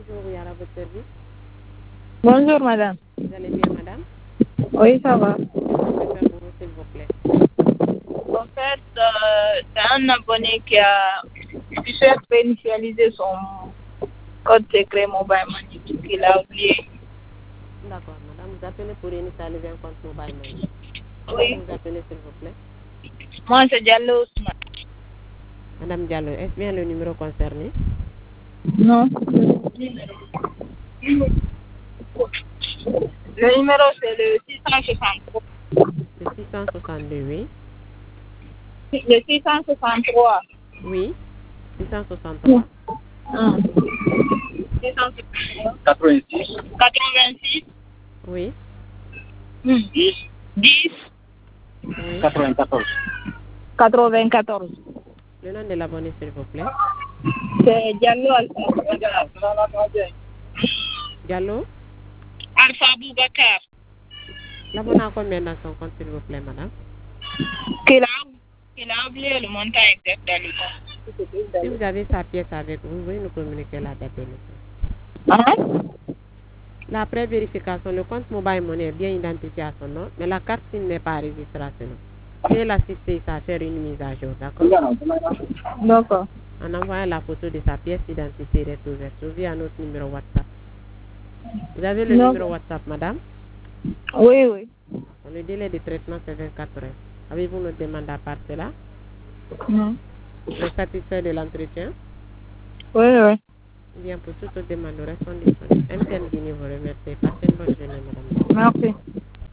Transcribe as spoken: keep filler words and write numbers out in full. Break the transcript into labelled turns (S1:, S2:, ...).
S1: Bonjour, Yara, votre service.
S2: Bonjour, madame.
S1: Vous allez bien, madame?
S2: Oui, ça va.
S1: Qu'est-ce que je peux faire pour vous, s'il vous plaît?
S2: En fait, euh, c'est un abonné qui a qui souhaite réinitialiser son code secret mobile money qu'il a oublié.
S1: D'accord, madame. Vous appelez pour initialiser un compte mobile money.
S2: Oui.
S1: Vous appelez, s'il vous plaît.
S2: Moi, c'est Diallo Ousmane.
S1: Madame Diallo, est-ce bien le numéro concerné?
S2: Non. Le numéro, c'est le six cent soixante-trois.
S1: Le six cent soixante-deux, oui.
S2: Le six cent soixante-trois.
S1: Oui. six cent soixante-trois.
S2: Ah. six cent soixante-trois. quatre-vingt-six. quatre-vingt-six.
S1: Oui.
S2: dix. dix.
S1: Oui.
S2: quatre-vingt-quatorze. quatre-vingt-quatorze.
S1: Le nom de l'abonné, s'il vous plaît.
S2: C'est Diallo Alpha.
S1: Diallo.
S2: Alpha Boubacar.
S1: L'abonné a combien dans son compte, s'il vous plaît, madame?
S2: Qu'il a, qu'il a oublié le montant exact dans le compte.
S1: Si vous avez sa pièce avec vous, veuillez nous communiquer la date de naissance.
S2: Hein?
S1: La pré-vérification, le compte mobile money est bien identifié à son nom, mais la carte SIM n'est pas enregistrée à ce nom. Veuillez l'assister à faire une mise à jour, d'accord?
S2: D'accord.
S1: En envoyant la photo de sa pièce d'identité recto verso via notre numéro WhatsApp. Vous avez le
S2: Non.
S1: numéro WhatsApp, madame?
S2: Oui, oui.
S1: Le délai de traitement, c'est vingt-quatre heures. Avez-vous notre demande à part cela?
S2: Non.
S1: Vous êtes satisfait de l'entretien?
S2: Oui, oui.
S1: Bien, pour toute autre demande, nous restons disponibles. M T N Guinée vous remercie. Passez une bonne journée, madame.
S2: Merci.